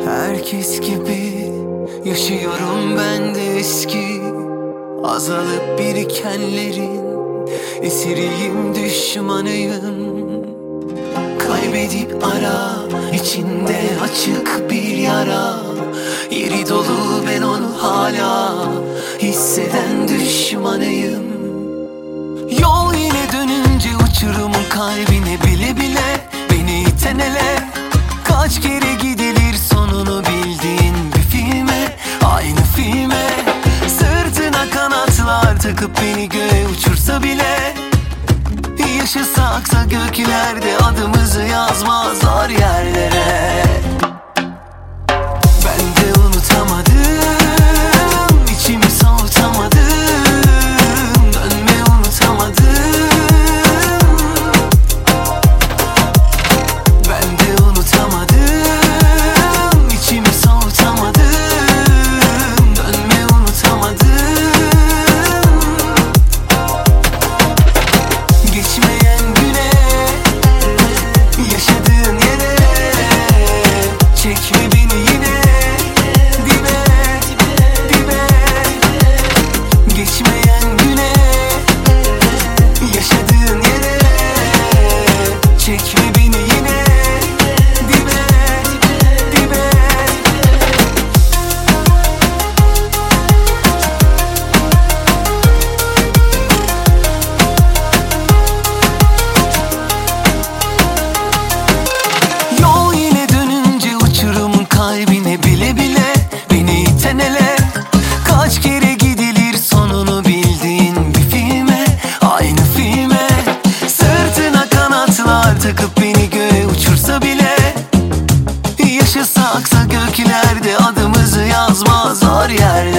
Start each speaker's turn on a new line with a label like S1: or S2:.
S1: Herkes gibi yaşıyorum ben de eski, azalıp birikenlerin esiriyim, düşmanıyım. Kaybedip ara, içinde açık bir yara, yeri dolu ben onu hala hisseden düşmanıyım. Yol yine dönünce uçurumun kalbine, bile bile beni iten ele. Kaç kere gidilir sonunu bildiğin bir filme, aynı filme. Sırtına kanatlar takıp beni göğe uçursa bile, yaşasaksa göklerde adımızı yazmazlar yerlere. Ben de unutamadım, içimi soğutamadım, dönme unutamadım. Ben de unutamadım, içimi soğutamadım, dönme unutamadım. Geçmeyen güne, yaşadığın yere, çekme beni yine dibe, dibe. Geçmeyen güne, yaşadığın yere, çekme beni yine dibe, dibe. Yol yine dönünce uçurumun kalbine, bile bile beni iten ele. Kaç kere gidilir sonunu bildiğin bir filme, aynı filme. Sırtına kanatlar takıp beni göğe uçursa bile, yaşasaksa göklerde adımızı yazmazlar yerlere.